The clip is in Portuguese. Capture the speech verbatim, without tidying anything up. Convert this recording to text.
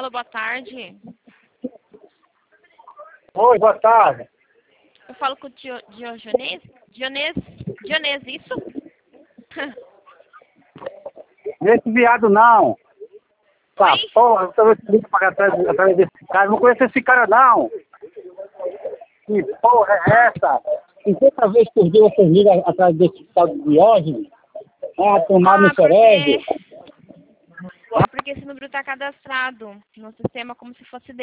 Alô, boa tarde. Oi, boa tarde. Eu falo com o Dio, Diogenes? Diones, Diones, isso? Esse viado não. Tá, Oi? porra, eu tava te ligando pra atrás, atrás desse cara. Não conheço esse cara, não. Que porra é essa? cinquenta vezes por dia vocês ligam atrás desse tal de Diógenes? É, tomar no Ah, cerebro. porque... É porque esse número está cadastrado no sistema como se fosse